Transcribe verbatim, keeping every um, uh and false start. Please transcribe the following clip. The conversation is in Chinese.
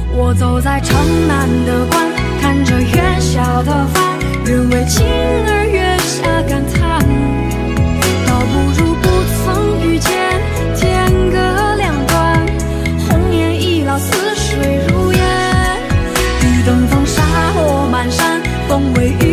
我走在城南的关，看着月下的帆，愿为情儿月下感叹。倒不如不曾遇见，天各两端，红颜易老，似水如烟。欲等风沙落满山，风为雨。